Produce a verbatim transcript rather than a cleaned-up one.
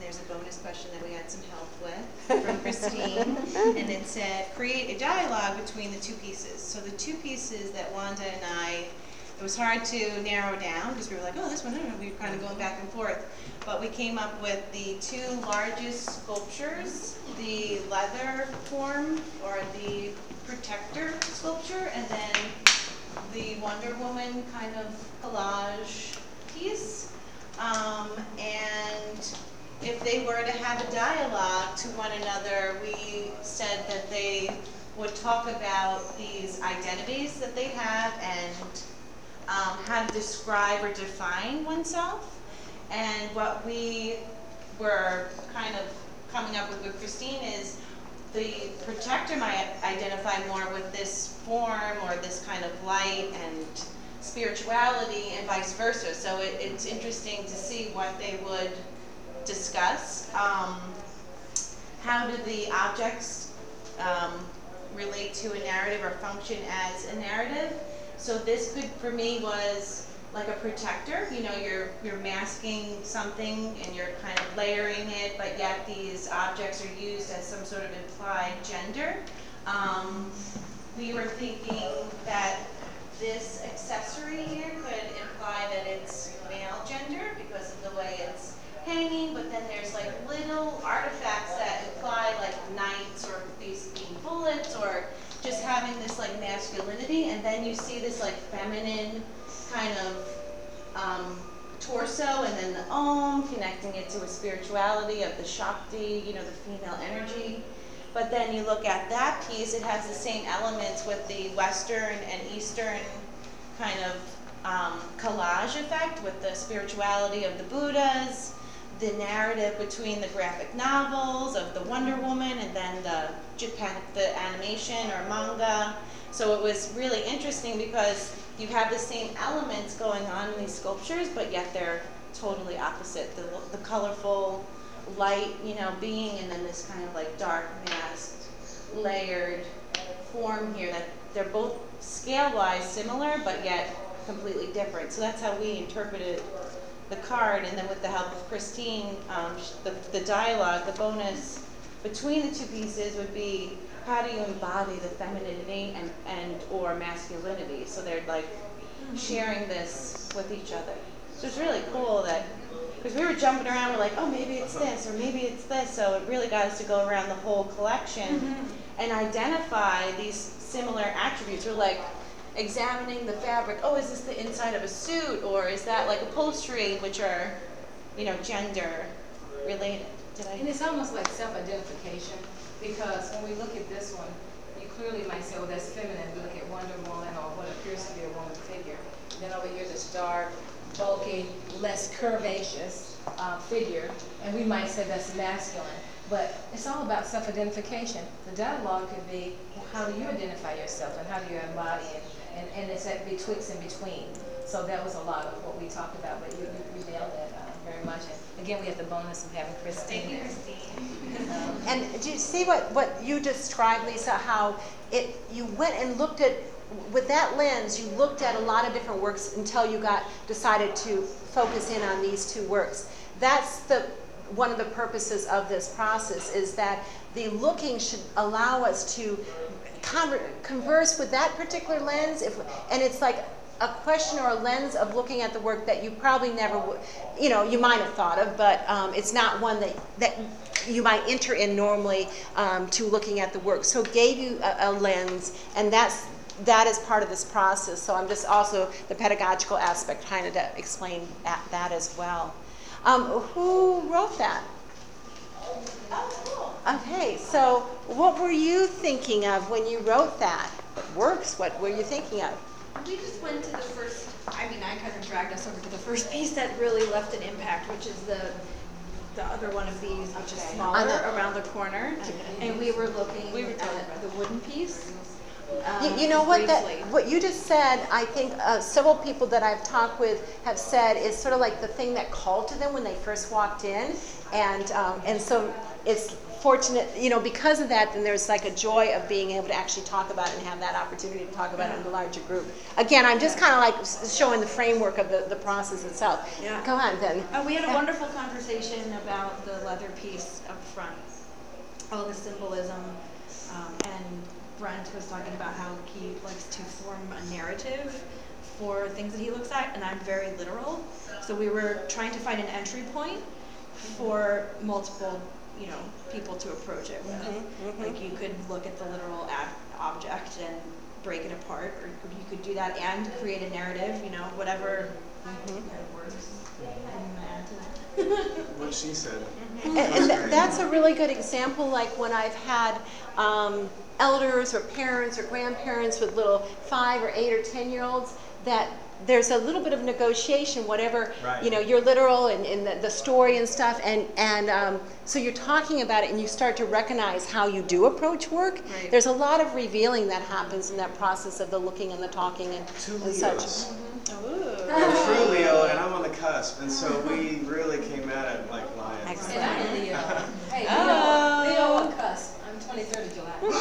there's a bonus question that we had some help with from Christine, and it said, create a dialogue between the two pieces. So the two pieces that Wanda and I, it was hard to narrow down because we were like, oh, this one, I don't know, we were kind of going back and forth. But we came up with the two largest sculptures, the leather form, or the protector sculpture, and then the Wonder Woman kind of collage piece. Um, and if they were to have a dialogue to one another, we said that they would talk about these identities that they have and um, how to describe or define oneself. And what we were kind of coming up with with Christine is the protector might identify more with this form or this kind of light and spirituality and vice versa. So it, it's interesting to see what they would discuss. Um, how do the objects um, relate to a narrative or function as a narrative? So this could, for me, was like a protector. You know, you're you're masking something and you're kind of layering it, but yet these objects are used as some sort of implied gender. Um, we were thinking that this accessory here could imply that it's male gender because of the way it's hanging, but then there's like little artifacts that imply like knights or these being bullets or just having this like masculinity, and then you see this like feminine kind of um, torso, and then the Om, connecting it to a spirituality of the Shakti, you know, the female energy. But then you look at that piece, it has the same elements with the Western and Eastern kind of um, collage effect with the spirituality of the Buddhas, the narrative between the graphic novels of the Wonder Woman and then the Japan, the animation or manga. So it was really interesting because you have the same elements going on in these sculptures, but yet they're totally opposite. The, the colorful light, you know, being, and then this kind of like dark masked, layered form here that they're both scale-wise similar, but yet completely different. So that's how we interpreted the card, and then with the help of Christine, um, the, the dialogue, the bonus between the two pieces would be how do you embody the femininity and, and or masculinity? So they're like sharing this with each other. So it's really cool that, because we were jumping around, we're like, oh, maybe it's this, or maybe it's this. So it really got us to go around the whole collection mm-hmm. and identify these similar attributes. We're like examining the fabric. Oh, is this the inside of a suit, or is that like upholstery, which are, you know, gender related? Did I? And it's almost like self-identification, because when we look at this one, you clearly might say, oh, that's feminine. We look at Wonder Woman or what appears to be a woman figure. Then over here, this dark, bulky, less curvaceous uh, figure, and we might say that's masculine. But it's all about self-identification. The dialogue could be, well, how do you identify yourself, and how do you embody it? And, and it's that betwixt and between. So that was a lot of what we talked about, but you, you, you nailed it uh, very much. And again, we have the bonus of having Christine. Thank you, Christine. Um, and do you see what, what you described, Lisa, how it you went and looked at, with that lens, you looked at a lot of different works until you got decided to focus in on these two works. That's the one of the purposes of this process, is that the looking should allow us to conver converse with that particular lens, if, and it's like a question or a lens of looking at the work that you probably never would, you know, you might have thought of, but um, it's not one that, that you might enter in normally um, to looking at the work. So it gave you a, a lens, and that's that is part of this process. So I'm just also the pedagogical aspect kind of to explain that, that as well. Um, who wrote that? Oh, cool. Okay, so what were you thinking of when you wrote that? Works, what were you thinking of? We just went to the first, I mean, I kind of dragged us over to the first piece that really left an impact, which is the the other one of these, which is smaller, the, around the corner. Okay. And we were looking we were at the wooden piece. You, um, you know what that briefly. what you just said, I think uh, several people that I've talked with have said is sort of like the thing that called to them when they first walked in, and um, and so it's fortunate, you know, because of that, then there's like a joy of being able to actually talk about it and have that opportunity to talk about it in a larger group. Again, I'm just kind of like s- showing the framework of the, the process itself. Yeah. Go on, then. Uh, we had a wonderful conversation about the leather piece up front, all the symbolism, um, and Brent was talking about how he likes to form a narrative for things that he looks at, and I'm very literal. So we were trying to find an entry point for multiple, you know, people to approach it with. Mhm, mhm. Like you could look at the literal ad- object and break it apart, or you could do that and create a narrative, you know, whatever kind of works. I'm gonna add to that. What she said. And, and th- that's a really good example, like when I've had um, elders or parents or grandparents with little five or eight or ten year olds, that there's a little bit of negotiation, whatever, Right. you know, you're literal and, and the, the story and stuff, and, and um, so you're talking about it and you start to recognize how you do approach work. Right. There's a lot of revealing that happens in that process of the looking and the talking and, Two and Leos. such. I'm a true Leo, and I'm on the cusp, and so we really came at it like lions. Excellent. And I,